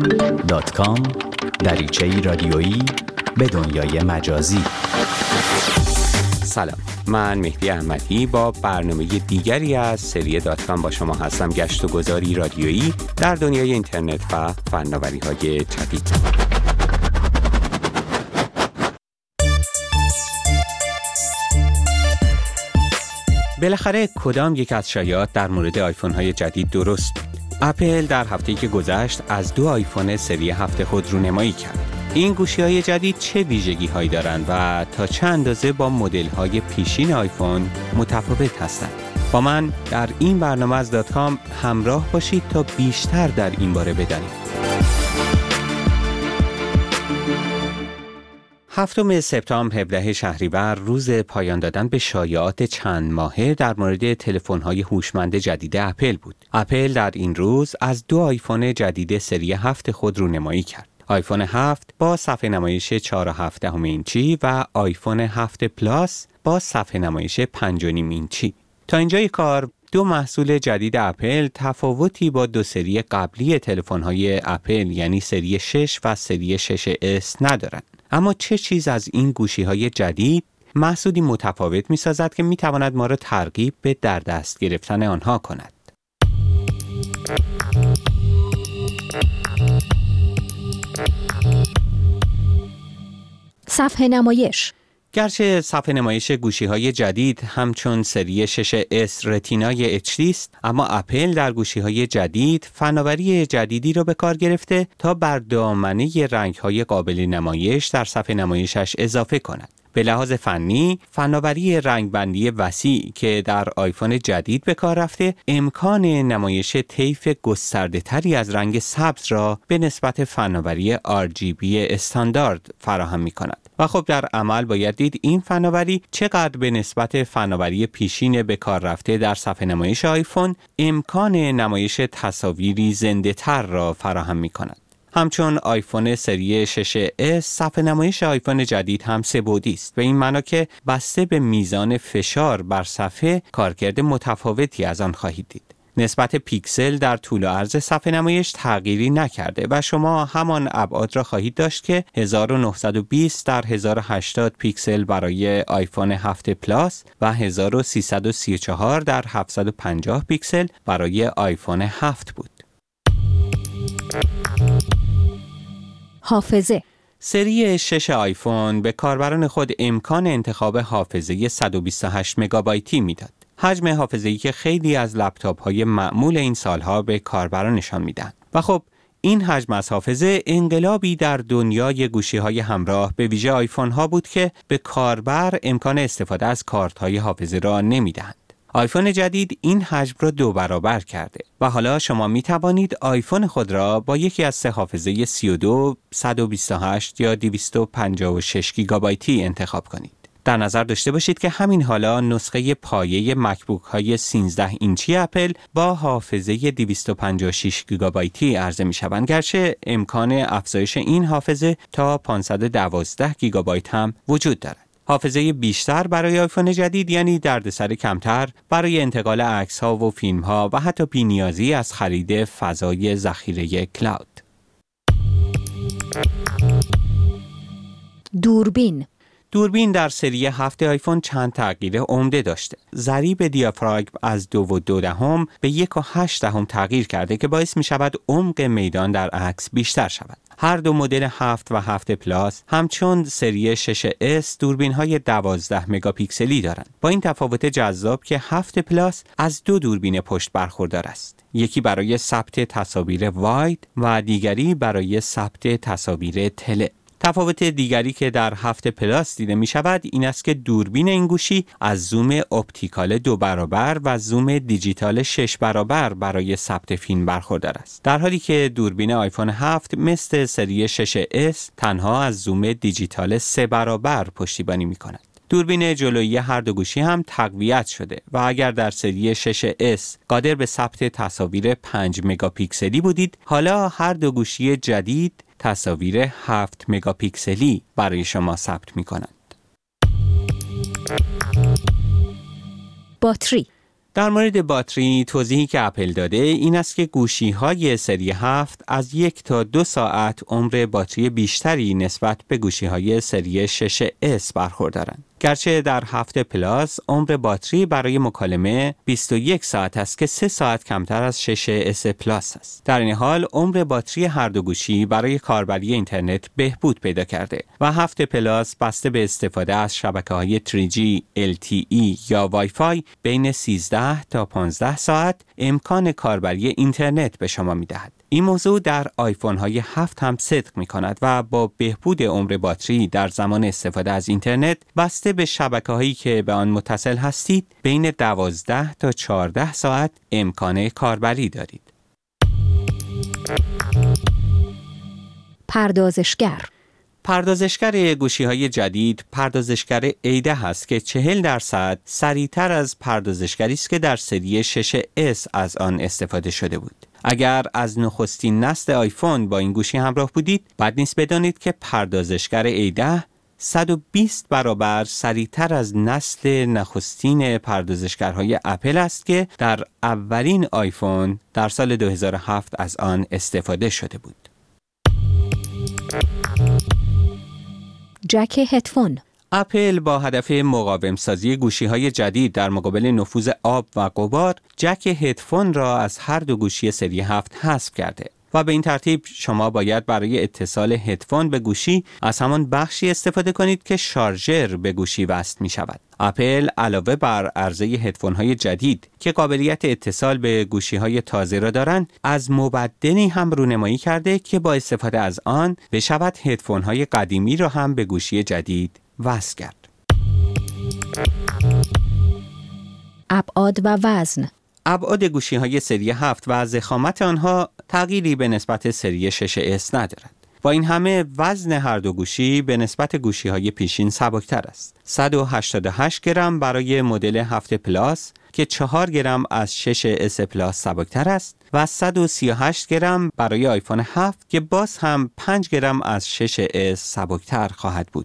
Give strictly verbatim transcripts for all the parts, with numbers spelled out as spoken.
دات کام دریچه‌ای رادیویی به دنیای مجازی. سلام، من مهدی احمدی با برنامه دیگری از سری دات کام با شما هستم. گشت و گذاری رادیویی در دنیای اینترنت و فناوری‌های جدید. بالاخره کدام یک از شایعات در مورد آیفون های جدید درست بود؟ اپل در هفته‌ای که گذشت از دو آیفون سری هفت خود رونمایی کرد. این گوشی های جدید چه ویژگی هایی دارند و تا چه اندازه با مدل های پیشین آیفون متفاوت هستند؟ با من در این برنامه از دات کام همراه باشید تا بیشتر در این باره بدانیم. هفتم سپتامبر هفدهم شهریور روز پایان دادن به شایعات چند ماهه در مورد تلفن‌های هوشمند جدید اپل بود. اپل در این روز از دو آیفون جدید سری هفت خود رونمایی کرد. آیفون هفت با صفحه نمایش چهار و هفت دهم اینچی و آیفون هفت پلاس با صفحه نمایش پنج و نیم اینچی. تا اینجای کار دو محصول جدید اپل تفاوتی با دو سری قبلی تلفن‌های اپل یعنی سری شش و سری شش اس ندارند. اما چه چیز از این گوشی‌های جدید محصولی متفاوت می‌سازد که می‌تواند ما را ترغیب به در دست گرفتن آنها کند؟ صفحه نمایش. گرچه صفحه نمایش گوشی‌های جدید همچون سری شش اس رتینای اچ دی است، اما اپل در گوشی‌های جدید فناوری جدیدی را به کار گرفته تا بر دامنه رنگ‌های قابل نمایش در صفحه نمایشش اضافه کند. به لحاظ فنی، فناوری رنگبندی وسیع که در آیفون جدید به کار رفته، امکان نمایش طیف گسترده‌تری از رنگ سبز را به نسبت فناوری آر جی بی استاندارد فراهم می‌کند. و خب در عمل باید دید این فناوری چقدر به نسبت فناوری پیشین به کار رفته در صفحه نمایش آیفون امکان نمایش تصاویری زنده‌تر را فراهم می‌کند. همچون آیفون سری شش اس، صفحه نمایش آیفون جدید هم سه بعدی است. به این معنا که بسته به میزان فشار بر صفحه کارکرد متفاوتی از آن خواهید دید. نسبت پیکسل در طول و عرض صفحه نمایش تغییری نکرده و شما همان ابعاد را خواهید داشت که هزار و نهصد و بیست در هزار و هشتاد پیکسل برای آیفون هفت پلاس و هزار و سیصد و سی و چهار در هفتصد و پنجاه پیکسل برای آیفون هفت بود. حافظه. سری شش آیفون به کاربران خود امکان انتخاب حافظه صد و بیست و هشت مگابایتی میداد. حجم حافظه‌ای که خیلی از لپتاپ‌های معمول این سالها به کاربرانشان میدن. و خب این حجم از حافظه انقلابی در دنیای گوشی‌های همراه به ویژه آیفون‌ها بود که به کاربر امکان استفاده از کارت‌های حافظه را نمیدهند. آیفون جدید این حجم را دو برابر کرده و حالا شما می توانید آیفون خود را با یکی از سه حافظه سی و دو، صد و بیست و هشت یا دویست و پنجاه و شش گیگابایتی انتخاب کنید. در نظر داشته باشید که همین حالا نسخه پایه مکبوک های سیزده اینچی اپل با حافظه دویست و پنجاه و شش گیگابایتی عرضه می شوند، گرچه امکان افزایش این حافظه تا پانصد و دوازده گیگابایت هم وجود دارد. حافظه بیشتر برای آیفون جدید یعنی دردسر کمتر برای انتقال عکس‌ها و فیلم‌ها و حتی بی‌نیازی از خرید فضای ذخیره کلاود. دوربین. دوربین در سری هفت آیفون چند تغییر عمده داشته. ضریب دیافراگم از دو و دو دهم به یک و هشت دهم تغییر کرده که باعث می شود عمق میدان در عکس بیشتر شود. هر دو مدل هفت و هفت پلاس همچون سری شش اس دوربین های دوازده مگاپیکسلی دارند. با این تفاوت جذاب که هفت پلاس از دو دوربین پشت برخوردار است. یکی برای ثبت تصاویر واید و دیگری برای ثبت تصاویر تله. تفاوت دیگری که در هفت پلاس دیده می شود این است که دوربین این گوشی از زوم اپتیکال دو برابر و زوم دیجیتال شش برابر برای ثبت فیلم برخوردار است، در حالی که دوربین آیفون هفت مثل سری شش اس تنها از زوم دیجیتال سه برابر پشتیبانی می کند. دوربین جلویی هر دو گوشی هم تقویت شده و اگر در سری شش اس قادر به ثبت تصاویر پنج مگاپیکسلی بودید، حالا هر دو گوشی جدید تصاویر هفت مگاپیکسلی برای شما ثبت می کنند. باتری. در مورد باتری توضیحی که اپل داده این است که گوشی‌های سری هفت از یک تا دو ساعت عمر باتری بیشتری نسبت به گوشی‌های سری شش اس برخوردارند. گرچه در هفت پلاس عمر باتری برای مکالمه بیست و یک ساعت است که سه ساعت کمتر از شش اس پلاس است. در این حال عمر باتری هر دو گوشی برای کاربری اینترنت بهبود پیدا کرده و هفت پلاس بسته به استفاده از شبکه‌های تری جی، ال تی ای یا وای فای بین سیزده تا پانزده ساعت امکان کاربری اینترنت به شما می‌دهد. این موضوع در آیفون های هفت هم صدق می کند و با بهبود عمر باتری در زمان استفاده از اینترنت بسته به شبکه هایی که به آن متصل هستید بین دوازده تا چهارده ساعت امکان کاربری دارید. پردازشگر پردازشگر گوشی‌های جدید پردازشگر ای ده است که چهل درصد سریعتر از پردازشگری است که در سری شش اس از آن استفاده شده بود. اگر از نخستین نسل آیفون با این گوشی همراه بودید، بد نیست بدانید که پردازشگر ای ده صد و بیست برابر سریعتر از نسل نخستین پردازشگرهای اپل است که در اولین آیفون در سال دو هزار و هفت از آن استفاده شده بود. جک هدفون اپل با هدف مقاوم سازی گوشی‌های جدید در مقابل نفوذ آب و غبار، جک هدفون را از هر دو گوشی سری هفت حذف کرده و به این ترتیب شما باید برای اتصال هدفون به گوشی از همان بخشی استفاده کنید که شارژر به گوشی وصل می شود. اپل علاوه بر عرضه هدفون‌های جدید که قابلیت اتصال به گوشی‌های تازه را دارند، از مبدلی هم رونمایی کرده که با استفاده از آن بشود هدفون‌های قدیمی را هم به گوشی جدید وصل کرد. ابعاد و وزن ابعاد گوشی‌های سری هفت و ضخامت آنها تغییری به نسبت سری شش اس ندارد. با این همه وزن هر دو گوشی به نسبت گوشی‌های پیشین سبکتر است. صد و هشتاد و هشت گرم برای مدل هفت پلاس که چهار گرم از شش اس پلاس سبکتر است و صد و سی و هشت گرم برای آیفون هفت که باز هم پنج گرم از شش اس سبکتر خواهد بود.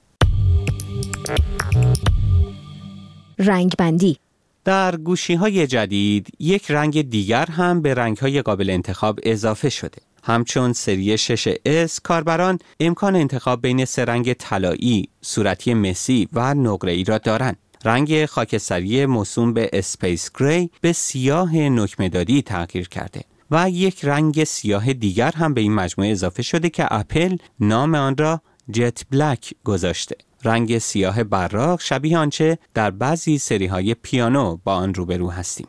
رنگ بندی در گوشی‌های جدید یک رنگ دیگر هم به رنگ‌های قابل انتخاب اضافه شده. همچون سری شش اس کاربران امکان انتخاب بین سه رنگ طلایی، صورتی مسی و نقره‌ای را دارند. رنگ خاکستری موسوم به اسپیس گری به سیاه نکمه‌دادی تغییر کرده و یک رنگ سیاه دیگر هم به این مجموعه اضافه شده که اپل نام آن را جت بلک گذاشته. رنگ سیاه براق شبیه آنچه در بعضی سری‌های پیانو با آن روبرو هستیم.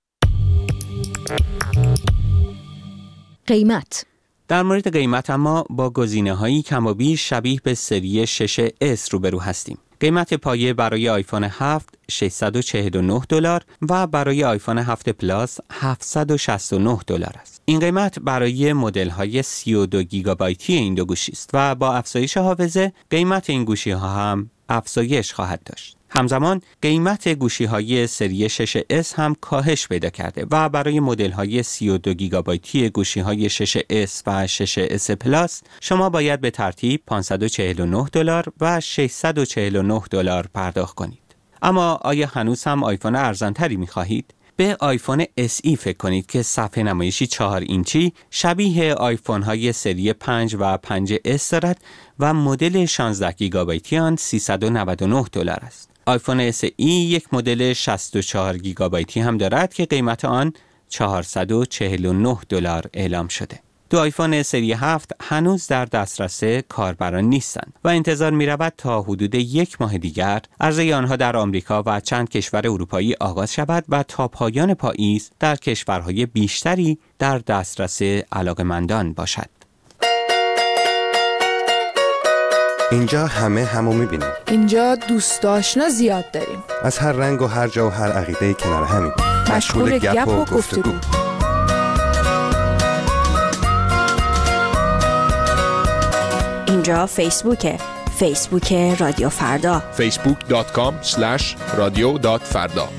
قیمت در مورد قیمت اما با گزینه‌هایی کم و بیش شبیه به سری شش اس روبرو هستیم. قیمت پایه برای آیفون هفت ششصد و چهل و نه دلار و برای آیفون هفت پلاس هفتصد و شصت و نه دلار است. این قیمت برای مدل‌های سی و دو گیگابایتی این دو گوشی است و با افزایش حافظه قیمت این گوشی‌ها هم افزایش خواهد داشت. همزمان قیمت گوشی‌های سری شش اس هم کاهش پیدا کرده و برای مدل‌های سی و دو گیگابایتی گوشی‌های شش اس و شش اس پلاس شما باید به ترتیب پانصد و چهل و نه دلار و ششصد و چهل و نه دلار پرداخت کنید. اما آیا هنوز هم آیفون ارزان‌تری می‌خواهید؟ به آیفون اس ای فکر کنید که صفحه نمایشی چهار اینچی شبیه آیفون های سری پنج و پنج اس دارد و مدل شانزده گیگابایتی آن سیصد و نود و نه دلار است. آیفون اس ای یک مدل شصت و چهار گیگابایتی هم دارد که قیمت آن چهارصد و چهل و نه دلار اعلام شده. دو آیفون سری هفت هنوز در دسترس کاربران نیستند و انتظار می رود تا حدود یک ماه دیگر عرضه آنها در آمریکا و چند کشور اروپایی آغاز شود و تا پایان پاییز در کشورهای بیشتری در دسترس علاقه‌مندان باشد. اینجا همه همو می‌بینیم. اینجا دوست آشنا زیاد داریم. از هر رنگ و هر جا و هر عقیده‌ای کنار همین. مشغول گپ و گفتگو. اینجا فیسبوکه. فیسبوک رادیو فردا. فیسبوک دات کام اسلش رادیو دات فردا.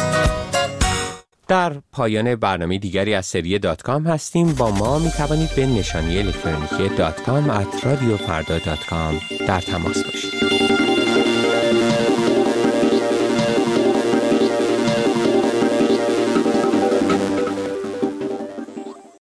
در پایان برنامه دیگری از سری دات کام هستیم. با ما می توانید به نشانی الکترونیکی دات کام ات رادیو فردا دات کام در تماس باشید.